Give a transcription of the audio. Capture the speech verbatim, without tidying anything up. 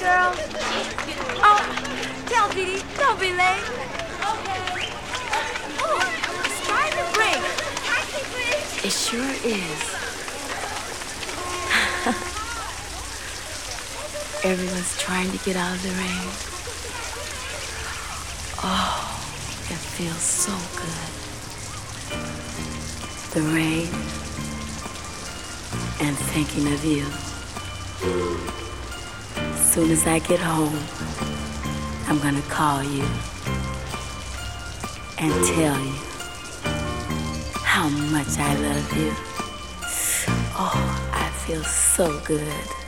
girl? Oh, tell Dee Dee, don't be late. Okay. Oh, it's trying to break. It sure is. Everyone's trying to get out of the rain. Oh, it feels so good. The rain and thinking of you. As soon as I get home, I'm gonna call you and tell you how much I love you. Oh, I feel so good.